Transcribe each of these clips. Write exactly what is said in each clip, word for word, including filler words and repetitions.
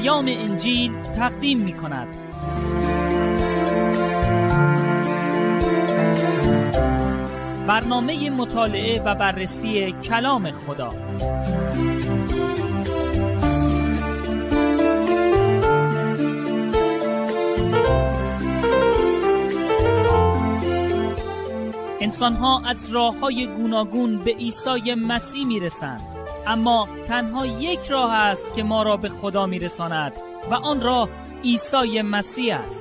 پیام انجیل تقدیم می کند. برنامه مطالعه و بررسی کلام خدا. انسان‌ها از راه‌های گوناگون به عیسی مسیح می‌رسند، اما تنها یک راه است که ما را به خدا می‌رساند و آن راه عیسی مسیح است.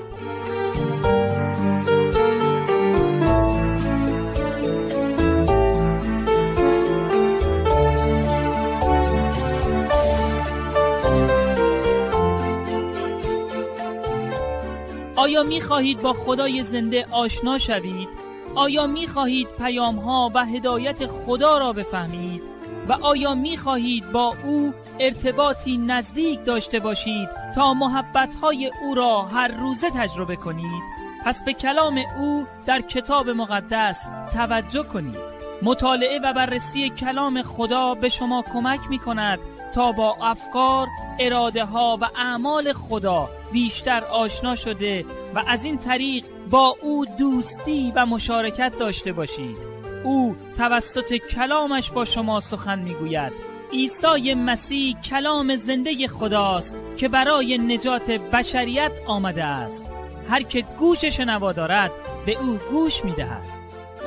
آیا می‌خواهید با خدای زنده آشنا شوید؟ آیا می‌خواهید پیام‌ها و هدایت خدا را بفهمید؟ و آیا می‌خواهید با او ارتباطی نزدیک داشته باشید تا محبت‌های او را هر روزه تجربه کنید؟ پس به کلام او در کتاب مقدس توجه کنید. مطالعه و بررسی کلام خدا به شما کمک می‌کند تا با افکار، اراده‌ها و اعمال خدا بیشتر آشنا شده و از این طریق با او دوستی و مشارکت داشته باشید. او توسط کلامش با شما سخن میگوید. عیسی مسیح کلام زنده خداست که برای نجات بشریت آمده است. هر که گوش شنوا دارد به او گوش میدهد.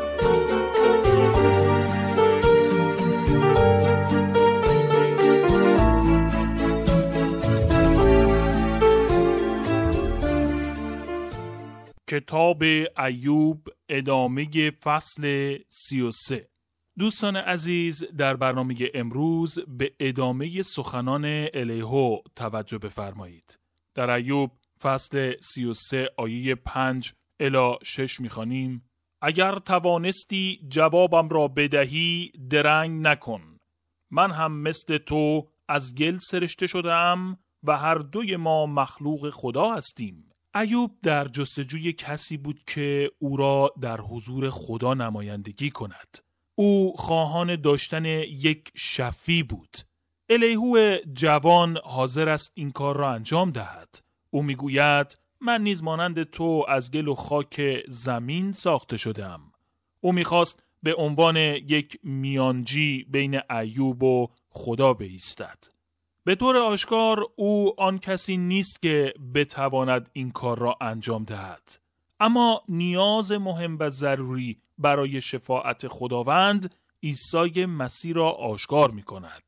کتاب ایوب ادامه فصل سی و سه. دوستان عزیز، در برنامه امروز به ادامه سخنان الیهو توجه بفرمایید. در ایوب فصل سی و سه آیه پنج الی شش می‌خوانیم: اگر توانستی جوابم را بدهی درنگ نکن، من هم مثل تو از گل سرشته شدم و هر دوی ما مخلوق خدا هستیم. ایوب در جستجوی کسی بود که او را در حضور خدا نمایندگی کند. او خواهان داشتن یک شفیع بود. الیهو جوان حاضر است این کار را انجام دهد. او میگوید من نیز مانند تو از گل و خاک زمین ساخته شدم. او میخواست به عنوان یک میانجی بین ایوب و خدا بایستد. به طور آشکار او آن کسی نیست که بتواند این کار را انجام دهد. اما نیاز مهم و ضروری برای شفاعت خداوند عیسی مسیح را آشکار می کند.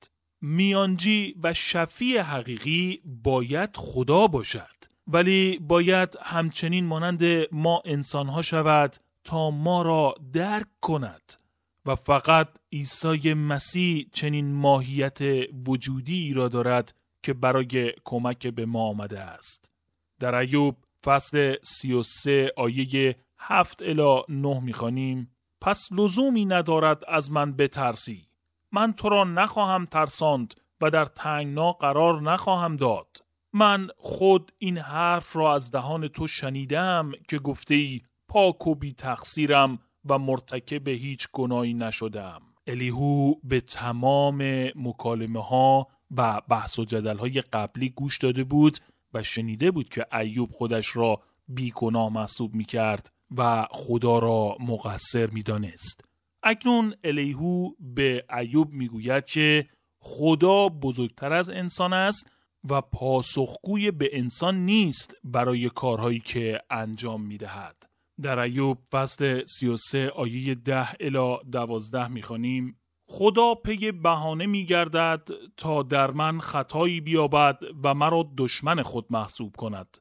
میانجی و شفیع حقیقی باید خدا باشد، ولی باید همچنین مانند ما انسانها شود تا ما را درک کند. و فقط عیسی مسیح چنین ماهیت وجودی را دارد که برای کمک به ما آمده است. در ایوب فصل سی و سه آیه هفت الی نه می‌خوانیم: پس لزومی ندارد از من بترسی، من تو را نخواهم ترساند و در تنگنا قرار نخواهم داد. من خود این حرف را از دهان تو شنیدم که گفتی پاک و بی تقصیرم و مرتکب هیچ گناهی نشدم. الیهو به تمام مکالمه ها و بحث و جدل های قبلی گوش داده بود و شنیده بود که ایوب خودش را بی گناه محسوب می کرد و خدا را مقصر می دانست. اکنون الیهو به ایوب می گوید که خدا بزرگتر از انسان است و پاسخگوی به انسان نیست برای کارهایی که انجام می دهد. در ایوب فصل سی و سه آیه ده الی دوازده می‌خوانیم: خدا پی بهانه می‌گردد تا در من خطایی بیابد و مرا دشمن خود محسوب کند.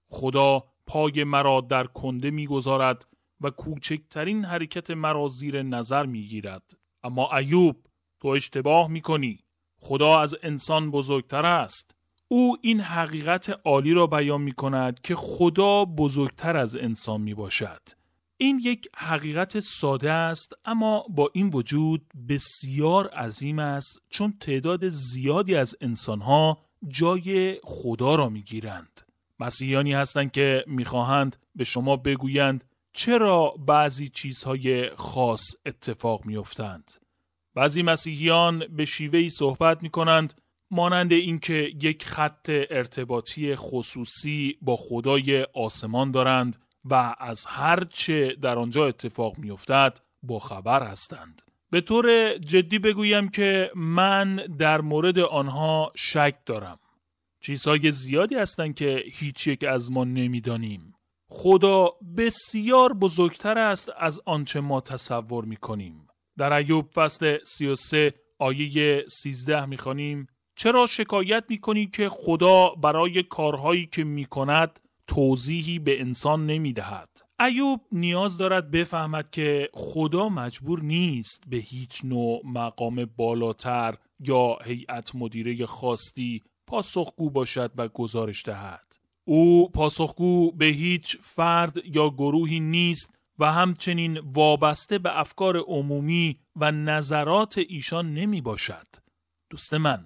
خدا پای مرا در کنده می‌گذارد و کوچکترین حرکت مرا زیر نظر می‌گیرد. اما ایوب، تو اشتباه می‌کنی. خدا از انسان بزرگتر است. او این حقیقت عالی را بیان می کند که خدا بزرگتر از انسان می باشد. این یک حقیقت ساده است، اما با این وجود بسیار عظیم است، چون تعداد زیادی از انسانها جای خدا را می گیرند. مسیحیانی هستند که می خواهند به شما بگویند چرا بعضی چیزهای خاص اتفاق می افتند. بعضی مسیحیان به شیوهی صحبت می کنند مانند اینکه یک خط ارتباطی خصوصی با خدای آسمان دارند و از هر چه در آنجا اتفاق می‌افتد با خبر هستند. به طور جدی بگویم که من در مورد آنها شک دارم. چیزهای زیادی هستند که هیچ یک از ما نمی‌دانیم. خدا بسیار بزرگتر است از آنچه ما تصور می‌کنیم. در ایوب فصل سی و سه آیه سیزده می‌خوانیم: چرا شکایت می‌کنی که خدا برای کارهایی که می‌کند توضیحی به انسان نمی‌دهد؟ ایوب نیاز دارد بفهمد که خدا مجبور نیست به هیچ نوع مقام بالاتر یا هیئت مدیره خاصی پاسخگو باشد و گزارش دهد. او پاسخگو به هیچ فرد یا گروهی نیست و همچنین وابسته به افکار عمومی و نظرات ایشان نمی باشد. دوست من،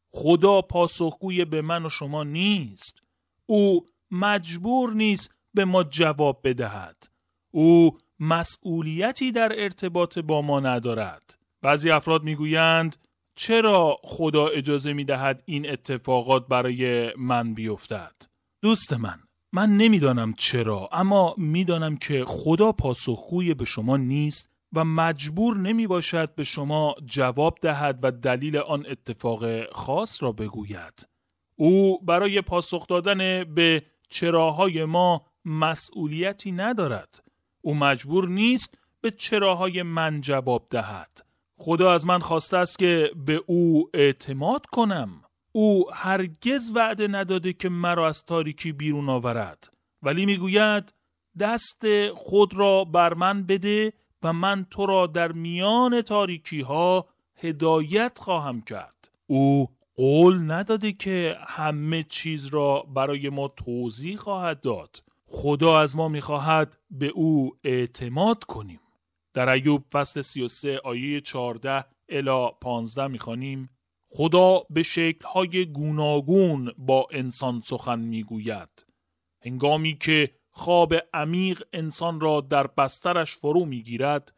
خدا پاسخگوی به من و شما نیست. او مجبور نیست به ما جواب بدهد. او مسئولیتی در ارتباط با ما ندارد. بعضی افراد میگویند چرا خدا اجازه میدهد این اتفاقات برای من بیفتد؟ دوست من، من نمیدانم چرا، اما میدانم که خدا پاسخگوی به شما نیست و مجبور نمی باشد به شما جواب دهد و دلیل آن اتفاق خاص را بگوید. او برای پاسخ دادن به چراهای ما مسئولیتی ندارد. او مجبور نیست به چراهای من جواب دهد. خدا از من خواسته است که به او اعتماد کنم. او هرگز وعده نداده که مرا از تاریکی بیرون آورد، ولی میگوید دست خود را بر من بده و من تو را در میان تاریکی ها هدایت خواهم کرد. او قول نداده که همه چیز را برای ما توضیح خواهد داد. خدا از ما میخواهد به او اعتماد کنیم. در ایوب فصل سی و سه آیه چهارده الی پانزده میخوانیم: خدا به شکل‌های گوناگون با انسان سخن میگوید. هنگامی که خواب عمیق انسان را در بسترش فرو میگیرد،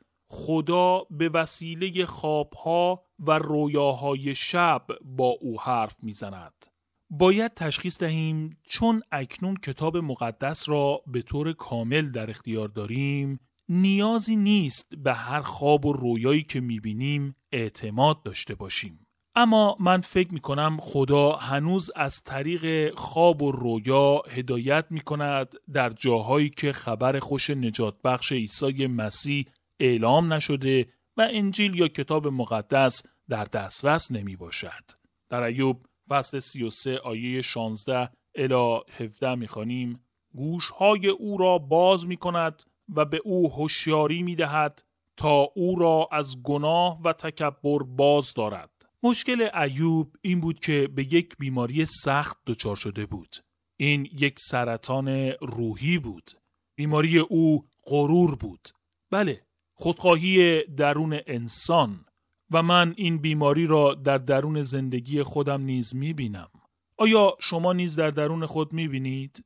خدا به وسیله خوابها و رویاهای شب با او حرف میزند. باید تشخیص دهیم چون اکنون کتاب مقدس را به طور کامل در اختیار داریم، نیازی نیست به هر خواب و رویایی که میبینیم اعتماد داشته باشیم. اما من فکر میکنم خدا هنوز از طریق خواب و رویا هدایت میکند در جاهایی که خبر خوش نجات بخش عیسی مسیح اعلام نشده و انجیل یا کتاب مقدس در دسترس نمی باشد. در ایوب فصل سی و سه آیه شانزده الی هفده میخوانیم: گوشهای او را باز میکند و به او هوشیاری میدهد تا او را از گناه و تکبر باز دارد. مشکل ایوب این بود که به یک بیماری سخت دچار شده بود. این یک سرطان روحی بود. بیماری او غرور بود. بله، خودخواهی درون انسان، و من این بیماری را در درون زندگی خودم نیز می‌بینم. آیا شما نیز در درون خود می‌بینید؟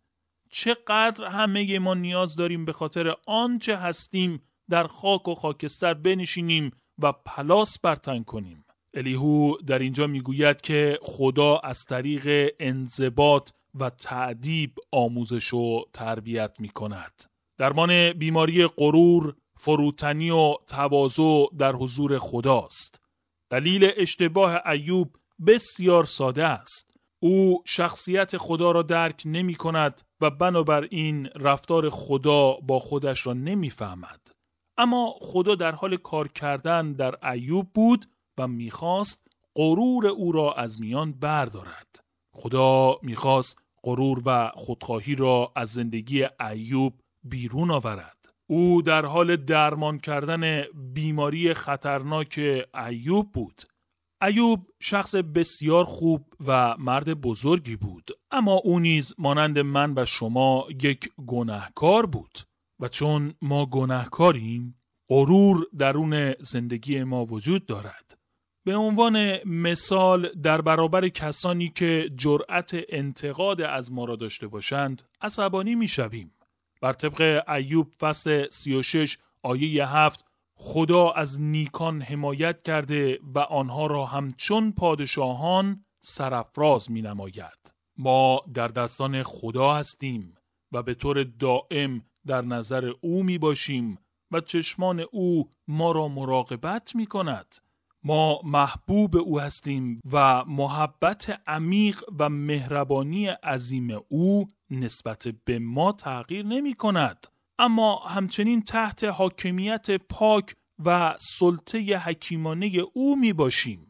چقدر همه ما نیاز داریم به خاطر آنچه هستیم در خاک و خاکستر بنشینیم و پلاس برتن کنیم. الیهو در اینجا میگوید که خدا از طریق انضباط و تأدیب آموزش و تربیت میکند. درمان بیماری غرور، فروتنی و تواضع در حضور خداست. دلیل اشتباه ایوب بسیار ساده است. او شخصیت خدا را درک نمی کند و بنابراین رفتار خدا با خودش را نمی فهمد. اما خدا در حال کار کردن در ایوب بود و میخواست غرور او را از میان بردارد. خدا میخواست غرور و خودخواهی را از زندگی ایوب بیرون آورد. او در حال درمان کردن بیماری خطرناک ایوب بود. ایوب شخص بسیار خوب و مرد بزرگی بود، اما او نیز مانند من و شما یک گناهکار بود و چون ما گناهکاریم، غرور درون زندگی ما وجود دارد. به عنوان مثال در برابر کسانی که جرأت انتقاد از ما را داشته باشند، عصبانی می‌شویم. بر طبق ایوب فصل سی و شش آیه هفت، خدا از نیکان حمایت کرده و آنها را همچون پادشاهان سرافراز می نماید. ما در دستان خدا هستیم و به طور دائم در نظر او می باشیم و چشمان او ما را مراقبت می کند. ما محبوب او هستیم و محبت عمیق و مهربانی عظیم او نسبت به ما تغییر نمی کند. اما همچنین تحت حاکمیت پاک و سلطه حکیمانه او می باشیم.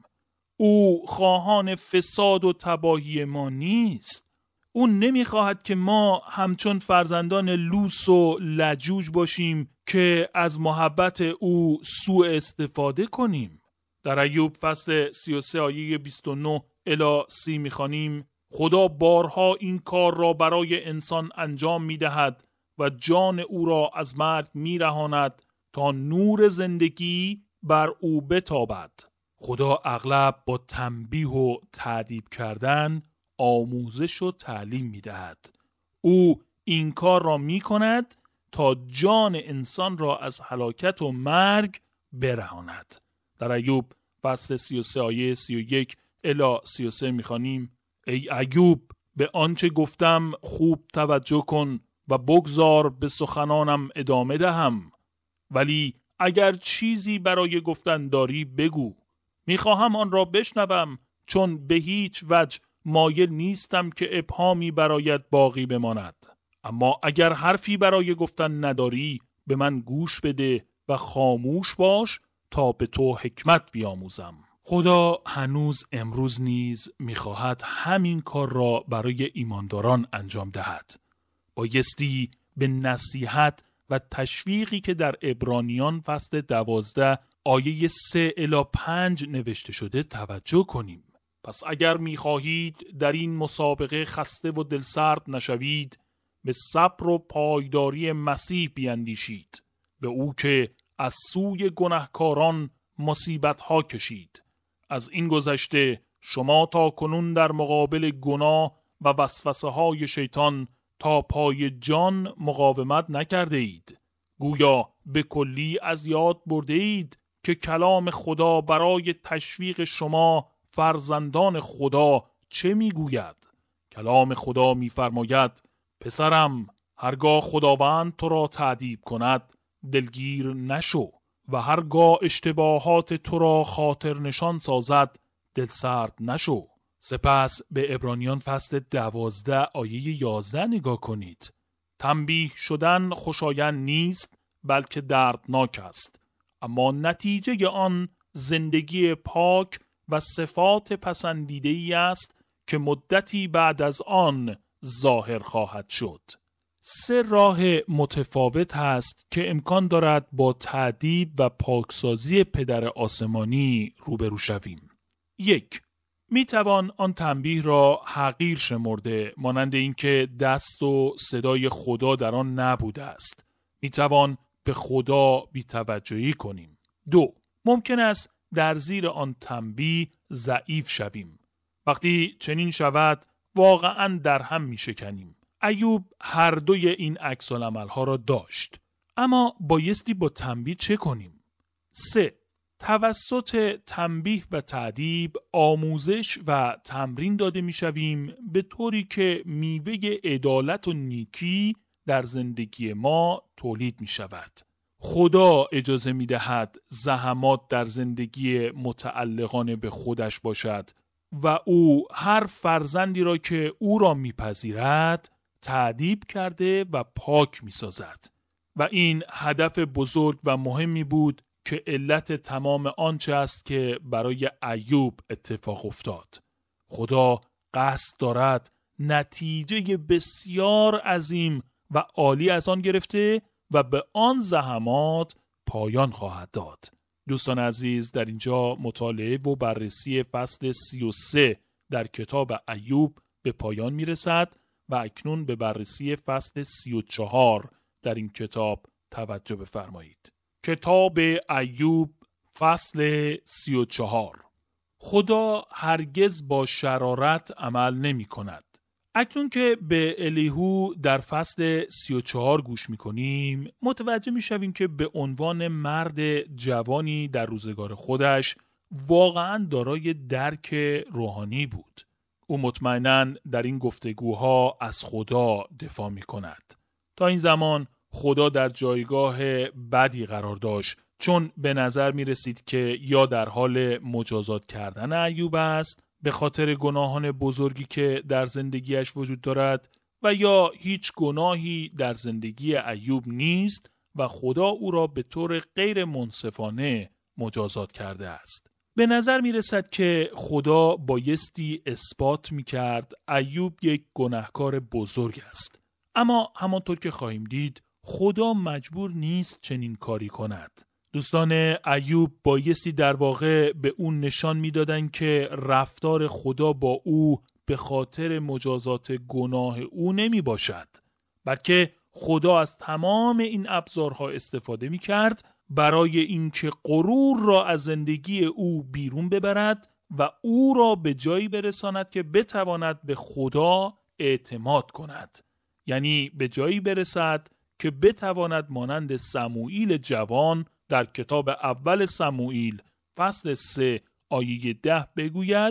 او خواهان فساد و تباهی ما نیست. او نمی خواهد که ما همچون فرزندان لوس و لجوج باشیم که از محبت او سوء استفاده کنیم. در ایوب فصل سی و سه آیه بیست و نه الی سی می‌خوانیم: خدا بارها این کار را برای انسان انجام می‌دهد و جان او را از مرگ می‌رهاند تا نور زندگی بر او بتابد. خدا اغلب با تنبیه و تأدیب کردن آموزش و تعلیم می‌دهد. او این کار را می‌کند تا جان انسان را از هلاکت و مرگ برهاند. در ایوب فصل سی و سه آیه سی و یک الی سی و سه می‌خوانیم: ای ایوب، به آنچه گفتم خوب توجه کن و بگذار به سخنانم ادامه دهم. ولی اگر چیزی برای گفتن داری بگو، می‌خواهم آن را بشنوم، چون به هیچ وجه مایل نیستم که ابهامی برایت باقی بماند. اما اگر حرفی برای گفتن نداری، به من گوش بده و خاموش باش تا به تو حکمت بیاموزم. خدا هنوز امروز نیز می‌خواهد همین کار را برای ایمانداران انجام دهد. بایستی به نصیحت و تشویقی که در عبرانیان فصل دوازده آیه سه الی پنج نوشته شده توجه کنیم. پس اگر می‌خواهید در این مسابقه خسته و دلسرد نشوید، به صبر و پایداری مسیح بیندیشید، به او که از سوی گناهکاران مصیبت‌ها کشید. از این گذشته شما تا کنون در مقابل گناه و وسوسه‌های شیطان تا پای جان مقاومت نکرده اید. گویا به کلی از یاد برده اید که کلام خدا برای تشویق شما فرزندان خدا چه میگوید؟ کلام خدا میفرماید: پسرم، هرگاه خداوند تو را تأدیب کند دلگیر نشو و هرگاه اشتباهات تو را خاطر نشان سازد دلسرد نشو. سپس به عبرانیان فصل دوازده آیه یازده نگاه کنید: تنبیه شدن خوشایند نیست بلکه دردناک است، اما نتیجه آن زندگی پاک و صفات پسندیده‌ای است که مدتی بعد از آن ظاهر خواهد شد. سه راه متفاوت هست که امکان دارد با تأدیب و پاکسازی پدر آسمانی روبرو شویم. یک، می توان آن تنبیه را حقیر شمرده، مانند اینکه دست و صدای خدا در آن نبوده است. می توان به خدا بی‌توجهی کنیم. دو، ممکن است در زیر آن تنبیه ضعیف شویم. وقتی چنین شود واقعاً در هم می شکنیم. ایوب هر دوی این عکس العمل‌ها را داشت. اما بایستی با تنبیه چه کنیم؟ سه، توسط تنبیه و تأدیب آموزش و تمرین داده می شویم به طوری که میوه عدالت و نیکی در زندگی ما تولید می شود. خدا اجازه می دهد زحمات در زندگی متعلقانه به خودش باشد و او هر فرزندی را که او را می پذیرد تأدیب کرده و پاک می سازد. و این هدف بزرگ و مهمی بود که علت تمام آنچه است که برای ایوب اتفاق افتاد. خدا قصد دارد نتیجه بسیار عظیم و عالی از آن گرفته و به آن زحمات پایان خواهد داد. دوستان عزیز، در اینجا مطالعه و بررسی فصل سی و سه در کتاب ایوب به پایان می رسد و اکنون به بررسی فصل سی و چهار در این کتاب توجه بفرمایید. کتاب ایوب فصل سی و چهار. خدا هرگز با شرارت عمل نمی کند. اکنون که به الیهو در فصل سی و چهار گوش می کنیم، متوجه می شویم که به عنوان مرد جوانی در روزگار خودش واقعاً دارای درک روحانی بود. او مطمئناً در این گفتگوها از خدا دفاع می کند. تا این زمان خدا در جایگاه بدی قرار داشت، چون به نظر می رسید که یا در حال مجازات کردن ایوب است به خاطر گناهان بزرگی که در زندگیش وجود دارد و یا هیچ گناهی در زندگی ایوب نیست و خدا او را به طور غیر منصفانه مجازات کرده است. به نظر می رسد که خدا بایستی اثبات می کرد ایوب یک گناهکار بزرگ است. اما همانطور که خواهیم دید خدا مجبور نیست چنین کاری کند. دوستان، ایوب بایستی در واقع به اون نشان می دادن که رفتار خدا با او به خاطر مجازات گناه او نمی باشد، بلکه خدا از تمام این ابزارها استفاده می کرد برای اینکه غرور را از زندگی او بیرون ببرد و او را به جایی برساند که بتواند به خدا اعتماد کند. یعنی به جایی برسد که بتواند مانند سموئیل جوان در کتاب اول سموئیل فصل سه آیه ده بگوید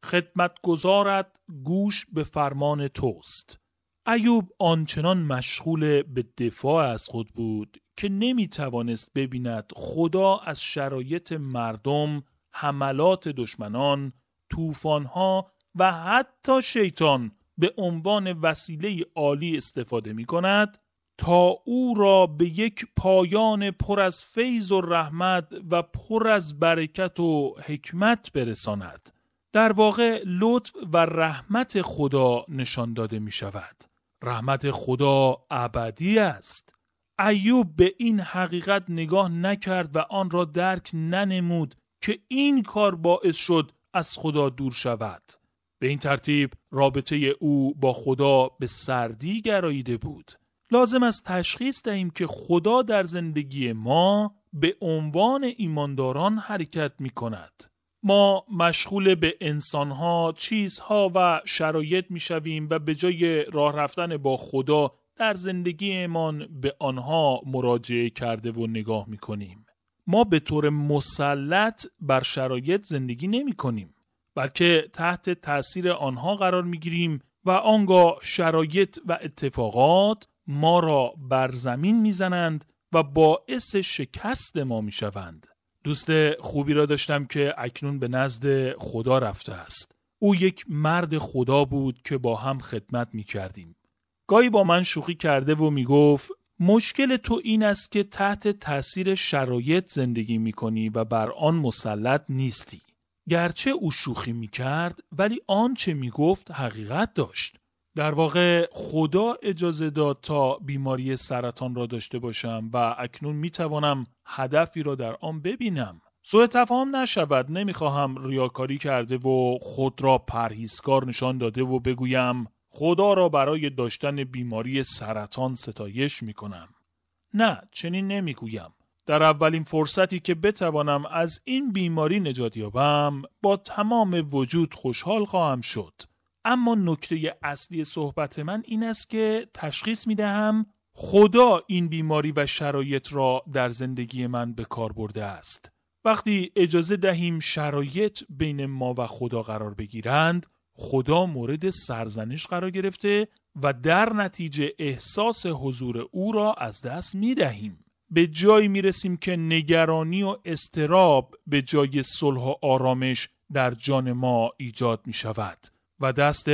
خدمتگزارت گوش به فرمان توست. ایوب آنچنان مشغول به دفاع از خود بود که نمی توانست ببیند خدا از شرایط مردم، حملات دشمنان، طوفان‌ها و حتی شیطان به عنوان وسیله عالی استفاده می کند تا او را به یک پایان پر از فیض و رحمت و پر از برکت و حکمت برساند. در واقع لطف و رحمت خدا نشان داده می شود. رحمت خدا ابدی است. ایوب به این حقیقت نگاه نکرد و آن را درک ننمود که این کار باعث شد از خدا دور شود. به این ترتیب رابطه او با خدا به سردی گراییده بود. لازم است تشخیص دهیم که خدا در زندگی ما به عنوان ایمانداران حرکت می کند. ما مشغول به انسانها، چیزها و شرایط می شویم و به جای راه رفتن با خدا در زندگیمان به آنها مراجعه کرده و نگاه می کنیم. ما به طور مسلط بر شرایط زندگی نمی کنیم، بلکه تحت تأثیر آنها قرار می گیریم و آنگاه شرایط و اتفاقات ما را بر زمین می زنند و باعث شکست ما می شوند. دوست خوبی را داشتم که اکنون به نزد خدا رفته است. او یک مرد خدا بود که با هم خدمت می کردیم. گاهی با من شوخی کرده و می گفت مشکل تو این است که تحت تأثیر شرایط زندگی می کنی و بر آن مسلط نیستی. گرچه او شوخی می کرد ولی آنچه می گفت حقیقت داشت. در واقع خدا اجازه داد تا بیماری سرطان را داشته باشم و اکنون می توانم هدفی را در آن ببینم. سوء تفاهم نشود، نمیخواهم ریاکاری کرده و خود را پرهیزکار نشان داده و بگویم خدا را برای داشتن بیماری سرطان ستایش می کنم. نه، چنین نمیگویم. در اولین فرصتی که بتوانم از این بیماری نجات یابم با تمام وجود خوشحال خواهم شد. اما نکته اصلی صحبت من این است که تشخیص می دهم خدا این بیماری و شرایط را در زندگی من به کار برده است. وقتی اجازه دهیم شرایط بین ما و خدا قرار بگیرند، خدا مورد سرزنش قرار گرفته و در نتیجه احساس حضور او را از دست می دهیم. به جایی می رسیم که نگرانی و اضطراب به جای صلح و آرامش در جان ما ایجاد می شود و دست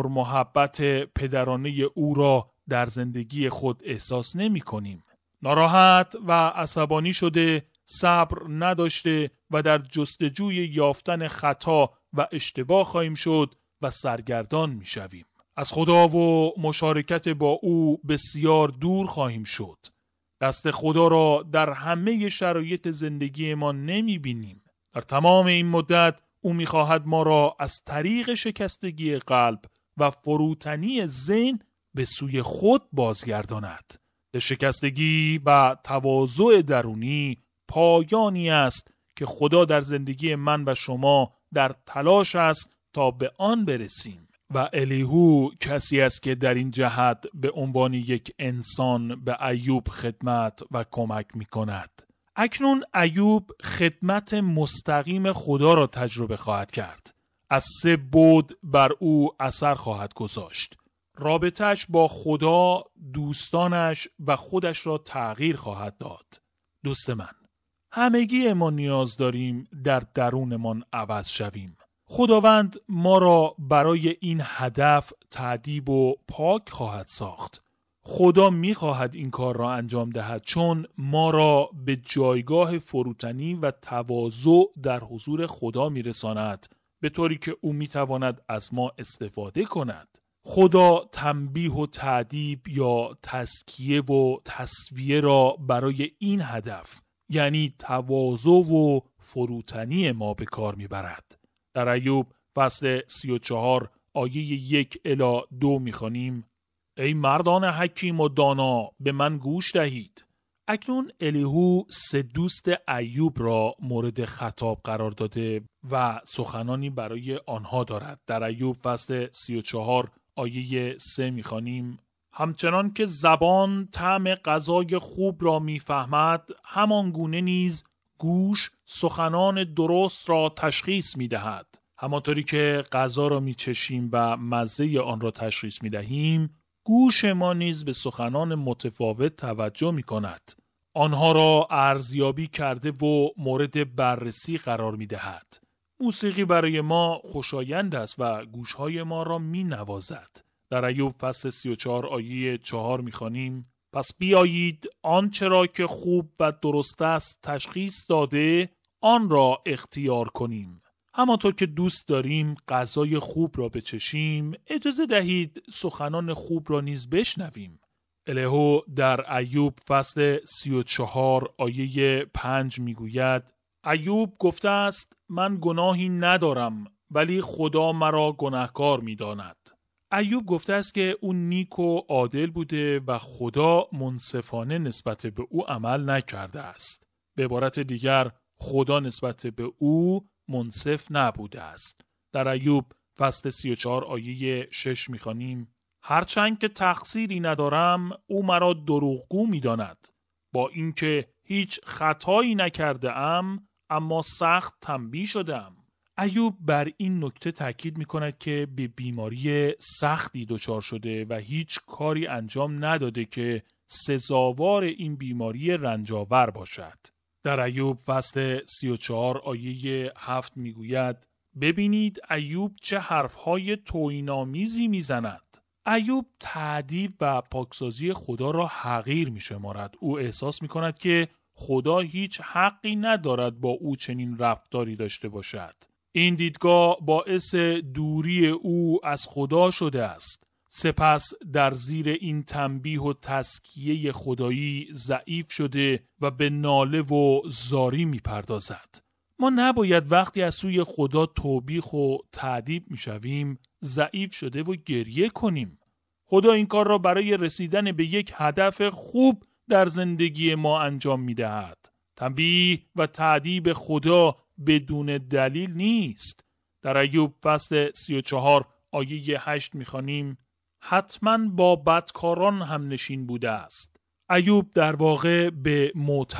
پرمحبت پدرانه او را در زندگی خود احساس نمی کنیم. ناراحت و عصبانی شده، صبر نداشته و در جستجوی یافتن خطا و اشتباه خواهیم شد و سرگردان می شویم. از خدا و مشارکت با او بسیار دور خواهیم شد. دست خدا را در همه شرایط زندگی ما نمی بینیم. در تمام این مدت او می خواهد ما را از طریق شکستگی قلب و فروتنی ذهن به سوی خود بازگرداند. شکستگی و تواضع درونی پایانی است که خدا در زندگی من و شما در تلاش است تا به آن برسیم. و الیهو کسی است که در این جهت به عنوان یک انسان به ایوب خدمت و کمک می کند. اکنون ایوب خدمت مستقیم خدا را تجربه خواهد کرد. از سه بعد بر او اثر خواهد گذاشت. رابطه‌اش با خدا، دوستانش و خودش را تغییر خواهد داد. دوست من، همگی ما نیاز داریم در درونمان عوض شویم. خداوند ما را برای این هدف تأدیب و پاک خواهد ساخت. خدا می خواهد این کار را انجام دهد چون ما را به جایگاه فروتنی و تواضع در حضور خدا می رساند، به طوری که او می تواند از ما استفاده کند. خدا تنبیه و تأدیب یا تزکیه و تصفیه را برای این هدف، یعنی تواضع و فروتنی ما به کار می برد. در ایوب فصل سی و چهار آیه یک الی دو می خوانیم: ای مردان حکیم و دانا، به من گوش دهید. اکنون الیهو سه دوست ایوب را مورد خطاب قرار داده و سخنانی برای آنها دارد. در ایوب فصل سی و چهار آیه سه می خوانیم: همچنان که زبان طعم غذای خوب را میفهمد، همان گونه نیز گوش سخنان درست را تشخیص میدهد. همانطوری که غذا را میچشیم و مزه آن را تشخیص میدهیم، گوش ما نیز به سخنان متفاوت توجه میکند. آنها را ارزیابی کرده و مورد بررسی قرار میدهد. موسیقی برای ما خوشایند است و گوشهای ما را مینوازد. در ایوب فصل سی و چهار آیه چهار میخوانیم: پس بیایید آنچه را که خوب و درست است تشخیص داده آن را اختیار کنیم. همانطور که دوست داریم غذای خوب را بچشیم، اجازه دهید سخنان خوب را نیز بشنویم. الیهو در ایوب فصل سی و چهار آیه پنج میگوید: ایوب گفته است من گناهی ندارم، ولی خدا مرا گناهکار میداند. ایوب گفته است که او نیک و عادل بوده و خدا منصفانه نسبت به او عمل نکرده است. به عبارت دیگر، خدا نسبت به او منصف نبوده است. در ایوب فصل سی و چهار آیه شش میخوانیم: هرچند که تقصیری ندارم، او مرا دروغگو میداند. با اینکه هیچ خطایی نکرده ام، اما سخت تنبیه شدم. ایوب بر این نکته تاکید می‌کند که به بیماری سختی دچار شده و هیچ کاری انجام نداده که سزاوار این بیماری رنجاور باشد. در ایوب فصل سی و چهار آیه هفت میگوید: ببینید ایوب چه حرفهای توهین‌آمیزی میزند. ایوب تأدیب و پاکسازی خدا را حقیر میشمارد. او احساس می‌کند که خدا هیچ حقی ندارد با او چنین رفتاری داشته باشد. این دیدگاه باعث دوری او از خدا شده است. سپس در زیر این تنبیه و تزکیه خدایی ضعیف شده و به ناله و زاری میپردازد. ما نباید وقتی از سوی خدا توبیخ و تأدیب میشویم ضعیف شده و گریه کنیم. خدا این کار را برای رسیدن به یک هدف خوب در زندگی ما انجام میدهد. تنبیه و تأدیب خدا بدون دلیل نیست. در ایوب فصل سی و چهار آیه هشت میخوانیم: حتما با بدکاران هم نشین بوده است. ایوب در واقع به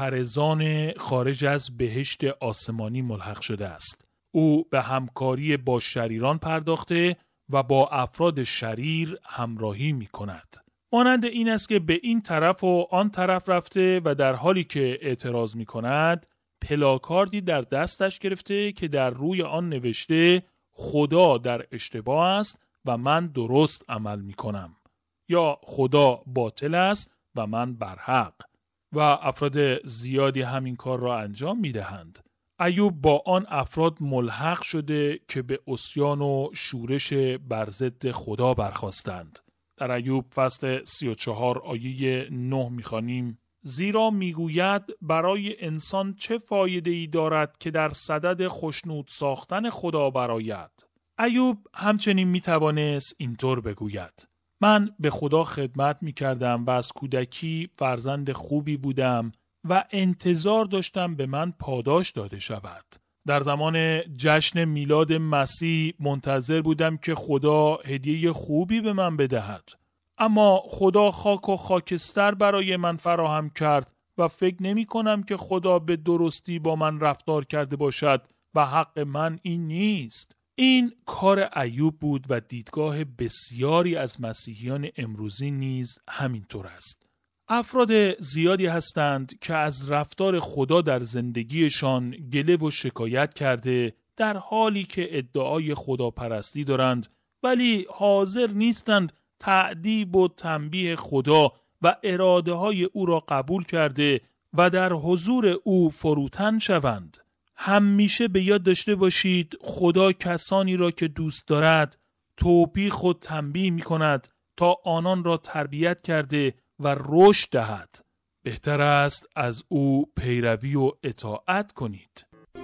معترضان خارج از بهشت آسمانی ملحق شده است. او به همکاری با شریران پرداخته و با افراد شریر همراهی می کند. مانند این است که به این طرف و آن طرف رفته و در حالی که اعتراض می کند پلاکاردی در دستش گرفته که در روی آن نوشته خدا در اشتباه است و من درست عمل می کنم، یا خدا باطل است و من برحق. و افراد زیادی همین کار را انجام می دهند. ایوب با آن افراد ملحق شده که به عصیان و شورش بر ضد خدا برخاستند. در ایوب فصل سی و چهار آیه نه می‌خوانیم: زیرا میگوید برای انسان چه فایده‌ای دارد که در صدد خشنود ساختن خدا برآید. ایوب همچنین میتوانست اینطور بگوید: من به خدا خدمت میکردم و از کودکی فرزند خوبی بودم و انتظار داشتم به من پاداش داده شود. در زمان جشن میلاد مسیح منتظر بودم که خدا هدیه خوبی به من بدهد. اما خدا خاک و خاکستر برای من فراهم کرد و فکر نمی کنم که خدا به درستی با من رفتار کرده باشد و حق من این نیست. این کار ایوب بود و دیدگاه بسیاری از مسیحیان امروزی نیز همینطور است. افراد زیادی هستند که از رفتار خدا در زندگیشان گله و شکایت کرده، در حالی که ادعای خداپرستی دارند ولی حاضر نیستند تأدیب و تنبیه خدا و اراده های او را قبول کرده و در حضور او فروتن شوند. همیشه به یاد داشته باشید خدا کسانی را که دوست دارد توبیخ و تنبیه می کند تا آنان را تربیت کرده و رشد دهد. بهتر است از او پیروی و اطاعت کنید.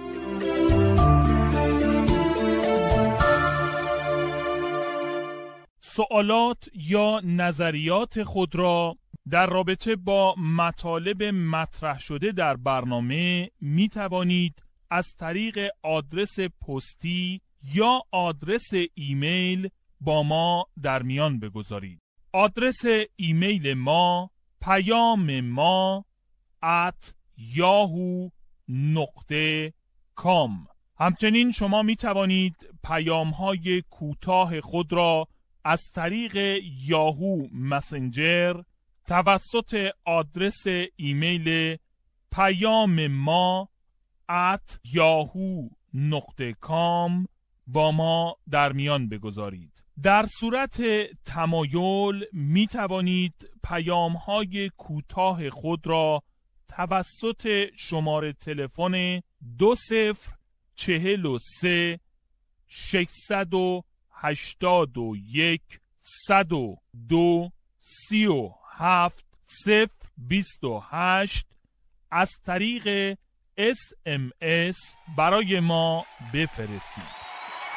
سوالات یا نظریات خود را در رابطه با مطالب مطرح شده در برنامه می توانید از طریق آدرس پستی یا آدرس ایمیل با ما در میان بگذارید. آدرس ایمیل ما پیام ما ات یاهو نقطه کام. همچنین شما می توانید پیام های کوتاه خود را از طریق یاهو مسنجر توسط آدرس ایمیل پیام ما ات یاهو نقطه کام با ما در میان بگذارید. در صورت تمایل می توانید پیام های کوتاه خود را توسط شماره تلفن دو صفر چهل و سه ششصد و هشتاد و یک صد و دو سی و هفت صفر بیست و هشت از طریق اس ام اس برای ما بفرستید.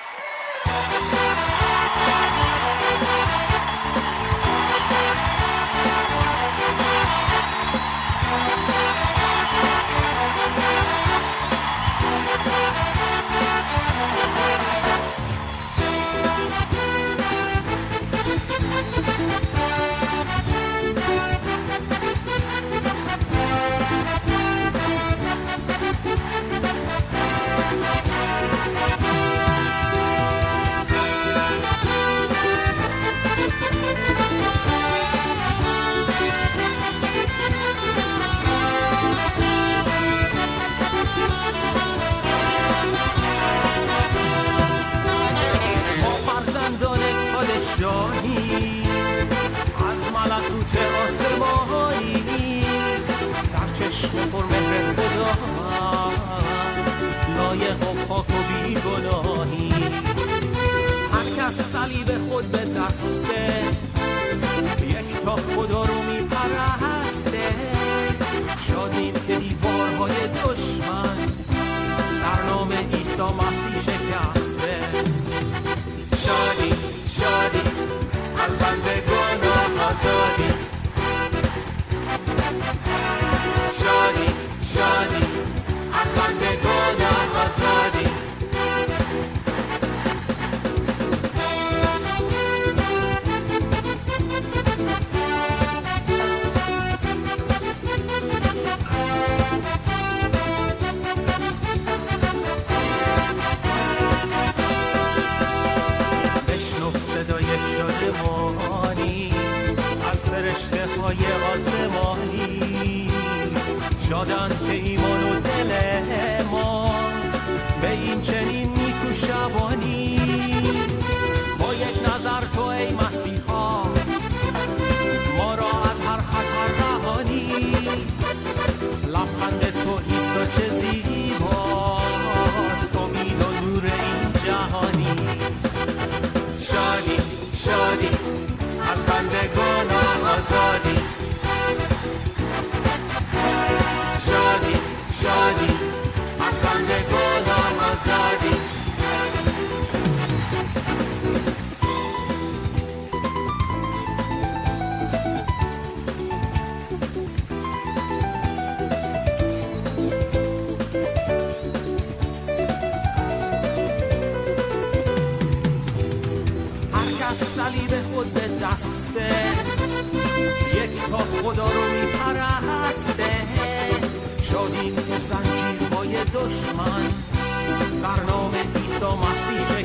خدا رو میپرسته، شادیم تو زنجیرهای دشمن، در نام عیسی مسیح